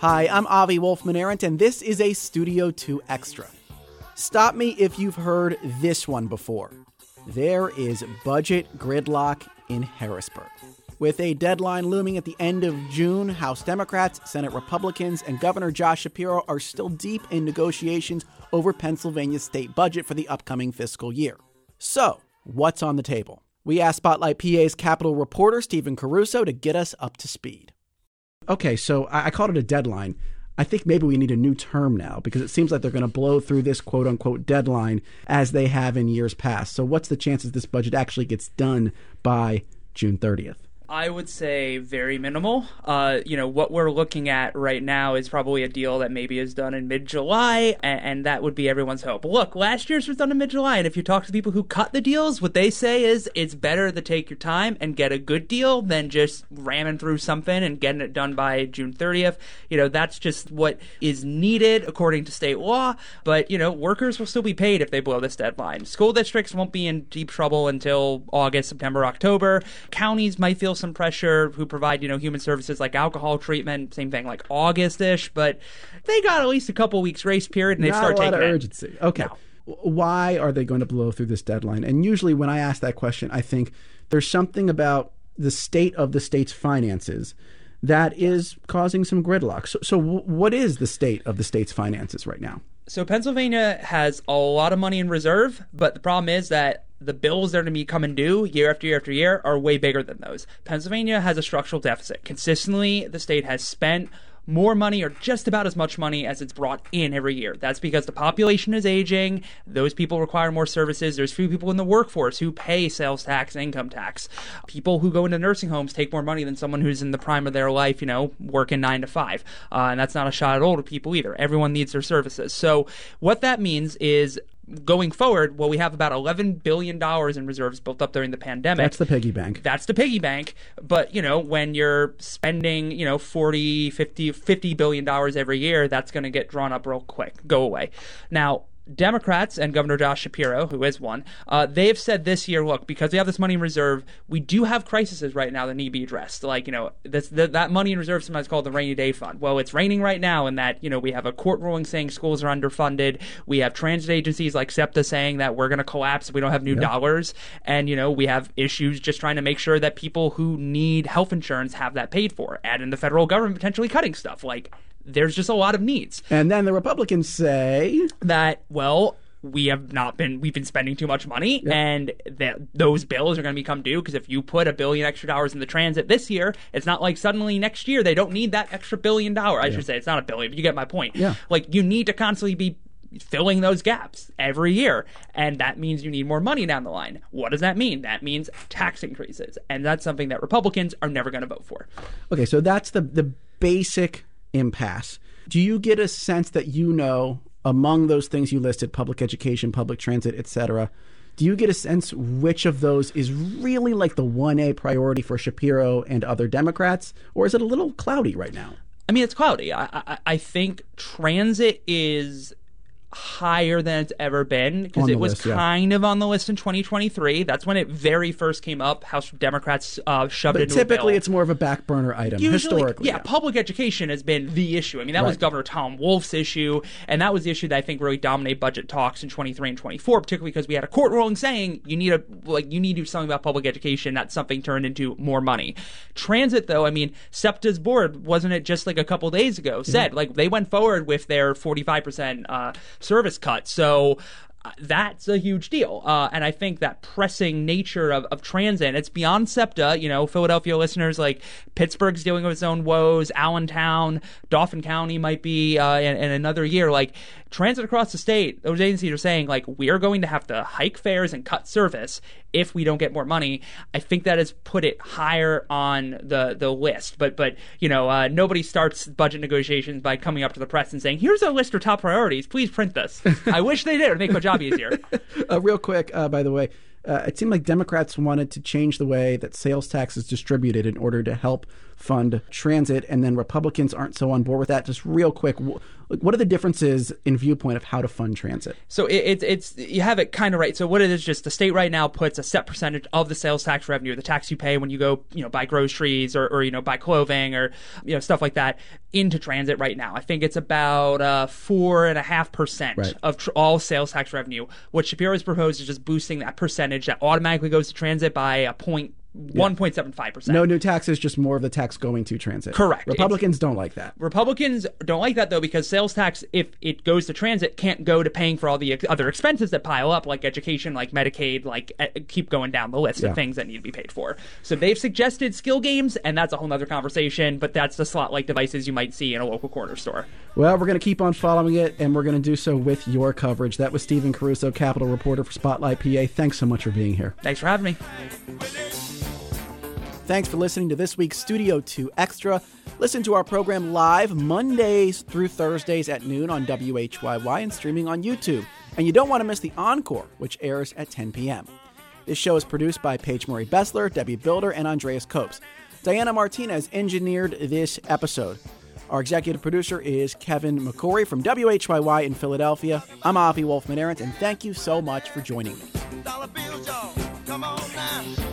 Hi, I'm Avi Wolfman-Arent, and this is a Studio 2 Extra. Stop me if you've heard this one before. There is budget gridlock in Harrisburg. With a deadline looming at the end of June, House Democrats, Senate Republicans, and Governor Josh Shapiro are still deep in negotiations over Pennsylvania's state budget for the upcoming fiscal year. So, what's on the table? We asked Spotlight PA's Capitol reporter Stephen Caruso to get us up to speed. Okay, so I called it a deadline. I think maybe we need a new term now because it seems like they're going to blow through this quote-unquote deadline as they have in years past. So what's the chances this budget actually gets done by June 30th? I would say very minimal. What we're looking at right now is probably a deal that maybe is done in mid-July, and that would be everyone's hope. Look, last year's was done in mid-July, and if you talk to people who cut the deals, what they say is it's better to take your time and get a good deal than just ramming through something and getting it done by June 30th. That's just what is needed according to state law, but, workers will still be paid if they blow this deadline. School districts won't be in deep trouble until August, September, October. Counties might feel some pressure who provide, human services like alcohol treatment, same thing like August-ish, but they got at least a couple weeks grace period and they start taking it. Not a lot of urgency. Okay. No. Why are they going to blow through this deadline? And usually when I ask that question, I think there's something about the state of the state's finances that is causing some gridlock. So what is the state of the state's finances right now? So Pennsylvania has a lot of money in reserve, but the problem is that the bills that are going to be coming due year after year after year are way bigger than those. Pennsylvania has a structural deficit. Consistently, the state has spent more money or just about as much money as it's brought in every year. That's because the population is aging. Those people require more services. There's few people in the workforce who pay sales tax and income tax. People who go into nursing homes take more money than someone who's in the prime of their life, working 9 to 5. And that's not a shot at older people either. Everyone needs their services. So what that means is going forward, we have about $11 billion in reserves built up during the pandemic. That's the piggy bank. That's the piggy bank. But, when you're spending, $50 billion every year, that's going to get drawn up real quick. Go away. Now, Democrats and Governor Josh Shapiro, who is one, they have said this year, look, because we have this money in reserve, we do have crises right now that need to be addressed. Like, that money in reserve is sometimes called the rainy day fund. Well, it's raining right now in that, we have a court ruling saying schools are underfunded. We have transit agencies like SEPTA saying that we're going to collapse if we don't have new dollars. And, we have issues just trying to make sure that people who need health insurance have that paid for. Add in the federal government potentially cutting stuff. There's just a lot of needs. And then the Republicans say that, we've been spending too much money and that those bills are going to become due because if you put $1 billion extra in the transit this year, it's not like suddenly next year they don't need that extra $1 billion. I should say it's not $1 billion, but you get my point. Yeah. You need to constantly be filling those gaps every year. And that means you need more money down the line. What does that mean? That means tax increases. And that's something that Republicans are never going to vote for. Okay, so that's the basic impasse. Do you get a sense that among those things you listed, public education, public transit, etc., do you get a sense which of those is really the 1A priority for Shapiro and other Democrats, or is it a little cloudy right now? I mean, it's cloudy. I think transit is higher than it's ever been because it was kind of on the list in 2023. That's when it very first came up. House Democrats shoved it into a bill. Typically, it's more of a back burner item, historically. Yeah, public education has been the issue. I mean, that was Governor Tom Wolf's issue, and that was the issue that I think really dominated budget talks in 23 and 24, particularly because we had a court ruling saying you need to do something about public education. That something turned into more money. Transit, though, I mean, SEPTA's board, wasn't it just a couple days ago, said they went forward with their 45% service cut. So that's a huge deal. And I think that pressing nature of transit, it's beyond SEPTA. Philadelphia listeners, Pittsburgh's dealing with its own woes. Allentown, Dauphin County might be in another year. Transit across the state, those agencies are saying, we are going to have to hike fares and cut service if we don't get more money. I think that has put it higher on the list. But nobody starts budget negotiations by coming up to the press and saying, here's our list of top priorities. Please print this. I wish they did. It would make my job easier. Real quick, by the way, it seemed like Democrats wanted to change the way that sales tax is distributed in order to help fund transit, and then Republicans aren't so on board with that. Just real quick, what are the differences in viewpoint of how to fund transit? So it's you have it kind of right. So what it is, just the state right now puts a set percentage of the sales tax revenue, the tax you pay when you go, buy groceries or buy clothing or, stuff like that, into transit right now. I think it's about 4.5% of all sales tax revenue. What Shapiro has proposed is just boosting that percentage that automatically goes to transit by a 1.75%. No new taxes, just more of the tax going to transit. Correct. Republicans don't like that. Republicans don't like that, though, because sales tax, if it goes to transit, can't go to paying for all the other expenses that pile up, like education, like Medicaid, like keep going down the list of things that need to be paid for. So they've suggested skill games, and that's a whole other conversation, but that's the slot-like devices you might see in a local corner store. Well, we're going to keep on following it, and we're going to do so with your coverage. That was Stephen Caruso, Capitol reporter for Spotlight PA. Thanks so much for being here. Thanks for having me. Thanks for listening to this week's Studio 2 Extra. Listen to our program live Mondays through Thursdays at noon on WHYY and streaming on YouTube. And you don't want to miss the Encore, which airs at 10 p.m. This show is produced by Paige Murray Bessler, Debbie Builder, and Andreas Copes. Diana Martinez engineered this episode. Our executive producer is Kevin McCory from WHYY in Philadelphia. I'm Avi Wolfman-Arent, and thank you so much for joining me. Dollar bills, y'all. Come on now.